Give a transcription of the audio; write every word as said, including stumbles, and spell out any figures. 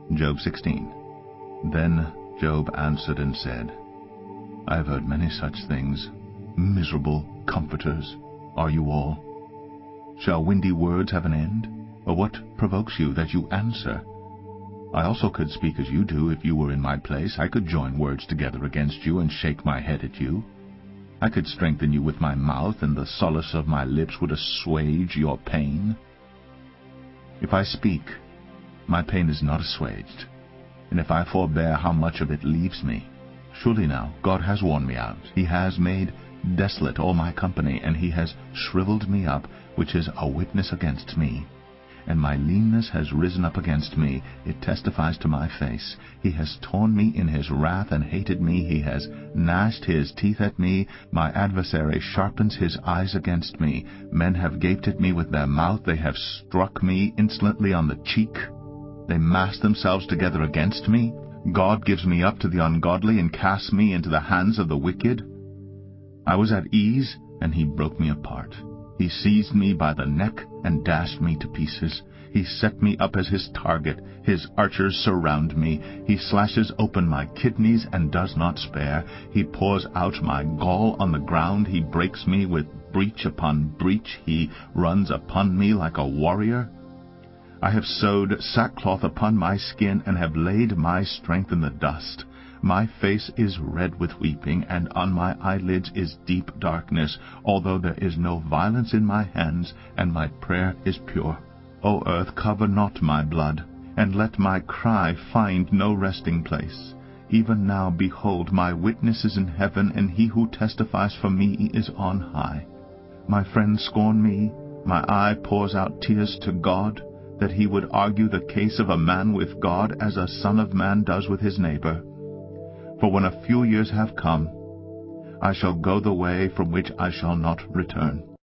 Job sixteen. Then Job answered and said, I have heard many such things. Miserable comforters are you all. Shall windy words have an end? Or what provokes you that you answer? I also could speak as you do if you were in my place. I could join words together against you and shake my head at you. I could strengthen you with my mouth, and the solace of my lips would assuage your pain. If I speak, my pain is not assuaged, and if I forbear, how much of it leaves me? Surely now God has worn me out. He has made desolate all my company, and he has shriveled me up, which is a witness against me. And my leanness has risen up against me, it testifies to my face. He has torn me in his wrath and hated me. He has gnashed his teeth at me. My adversary sharpens his eyes against me. Men have gaped at me with their mouth. They have struck me insolently on the cheek. They mass themselves together against me. God gives me up to the ungodly and casts me into the hands of the wicked. I was at ease, and he broke me apart. He seized me by the neck and dashed me to pieces. He set me up as his target. His archers surround me. He slashes open my kidneys and does not spare. He pours out my gall on the ground. He breaks me with breach upon breach. He runs upon me like a warrior. I have sewed sackcloth upon my skin and have laid my strength in the dust. My face is red with weeping, and on my eyelids is deep darkness, although there is no violence in my hands, and my prayer is pure. O earth, cover not my blood, and let my cry find no resting place. Even now, behold, my witness is in heaven, and he who testifies for me is on high. My friends scorn me. My eye pours out tears to God, that he would argue the case of a man with God as a son of man does with his neighbor. For when a few years have come, I shall go the way from which I shall not return.